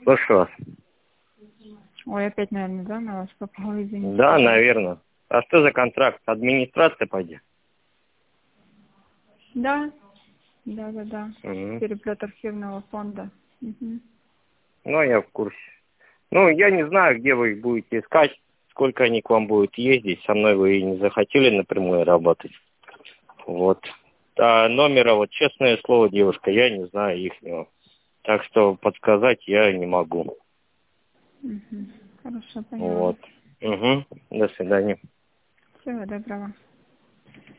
Слушаю вас. Ой, опять, наверное, да, на вас попало, извините. Да, наверное. А что за контракт? Администрация, пойди? Да. Угу. Переплет архивного фонда. Угу. Ну, я в курсе. Ну, я не знаю, где вы их будете искать, сколько они к вам будут ездить. Со мной вы и не захотели напрямую работать. Вот. А номера, вот честное слово, девушка, я не знаю ихнего. Так что подсказать я не могу. Угу. Хорошо, поняла. Вот. Угу. До свидания. Всего доброго.